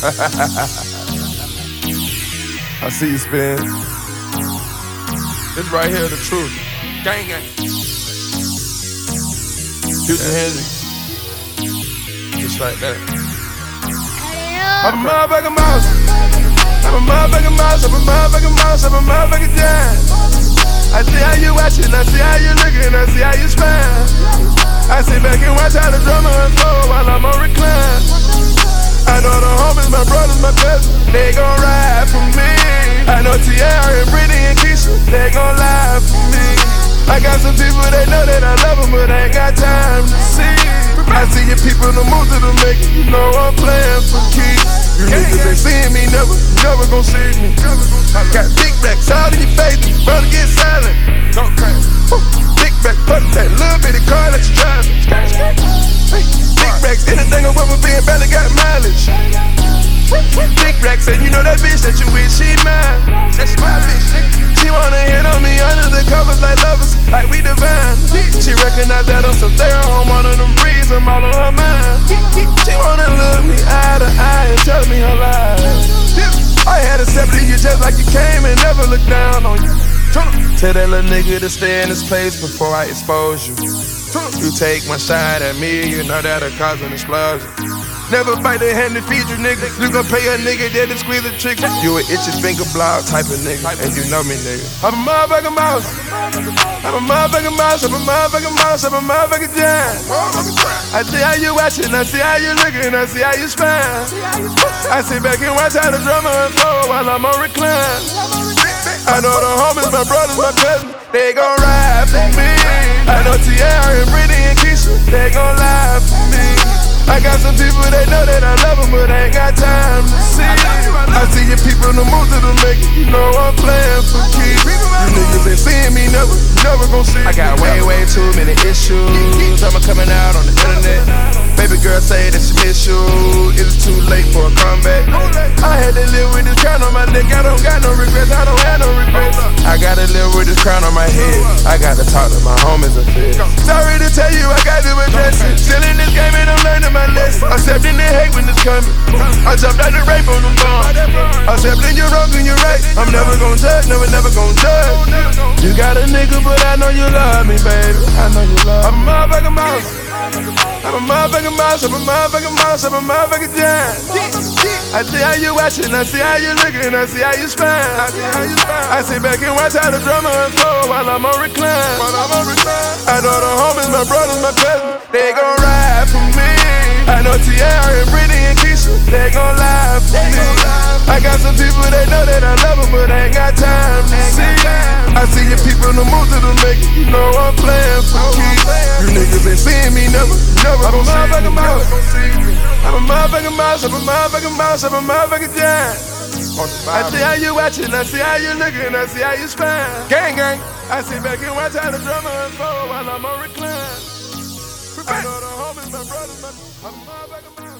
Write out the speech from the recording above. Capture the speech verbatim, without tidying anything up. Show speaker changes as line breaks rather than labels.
I see you spin. This right here, the truth. Gang gang. Future Hendrix. Just like that. I'm a motherfucking mouse. I'm a motherfucking mouse. I'm a motherfucking mouse. I'm a motherfucking giant. I see how you watching. I see how you looking. I see how you smile. I sit back and watch how the drama unfold while I'm on recline. I know the homies, my brothers, my cousins, they gon' ride for me. I know Tiara and Brittany and Keisha, they gon' lie for me. I got some people that know that I love them, but I ain't got time to see. I see your people in the mood to the make it, you know I'm playing for keeps. You niggas ain't seeing me, never, never gon' see me. I got big racks all in your face, brother get silent. Go crazy. Big rack, put that little bitty car that you driving. Big racks, anything I'm with being barely got mileage. Big racks, and you know that bitch that you with, she mine. That's my bitch. She wanna hit on me under the covers like lovers, like we divine. She recognize that I'm some there on one of them breeds, I'm all on her mind. She wanna look me eye to eye and tell me her lies. I had to accept you just like you came and never look down on you. Tell that little nigga to stay in his place before I expose you. You take one shot at me, you know that'll cause an explosion. Never bite the hand that feed you, nigga. You gon' pay a nigga that to squeeze a trick. You an itchy finger block type of nigga, and you know me, nigga. I'm a motherfucking mouse. I'm a motherfucking mouse. I'm a motherfucking mouse. I'm a motherfucking giant. I see how you watching. I see how you looking. I see how you smile. I sit back and watch how the drama unfold while I'm on recline. I know the homies, my brothers, my cousins, they gon' ride for me. I know Tiara and Brittany and Keisha, they gon' lie for me. I got some people that know that I love them, but I ain't got time to see. I see your people in the mood to the make it, you know I'm playing for keeps. You niggas ain't seeing me, never, never gon' see me. I got way, way too many issues. I'm coming out on the internet. Baby girl say that she miss you. It's too late for a comeback. I had to live with this crown on my neck. I don't got no regrets. I don't have no regrets. I gotta live with this crown on my head. I gotta talk to my homies and feel. Sorry to tell you, I got to address it. Still in this game and I'm learning my lesson. Accepting the hate when it's coming. I jumped out the rape on them bombs. Accepting you're wrong and you're right. I'm never gonna judge, never, never gonna judge. You got a nigga, but I know you love me, baby. I know you love me. I'm a motherfucking mouse. I'm a motherfucking mouse. I'm a motherfucking mouse. I'm a motherfucking giant. I see how you watching. I see how you looking. I see how you smile. I see how you smile. I sit back and watch how the drama unfold while I'm on recline. While I'm on recline. I know the homies, my brothers, my cousins, they gon' ride for me. I know Tiara and Brittany and Keisha, they gon' lie for me. I got some people that know that I love them, but I ain't got time to see. I see your people in the mood to the make it, you know I'm playing for keeps. You niggas ain't seeing me, never, never gon' see me. I'm a motherfucking mouse, I'm a motherfucking mouse, I'm a motherfucking giant. I see how you watching, I see how you looking, I see how you smile. Gang gang. I sit back and watch how the drama unfold while I'm on recline. I know the homies, my brothers, my, I'm a motherfucking mouse.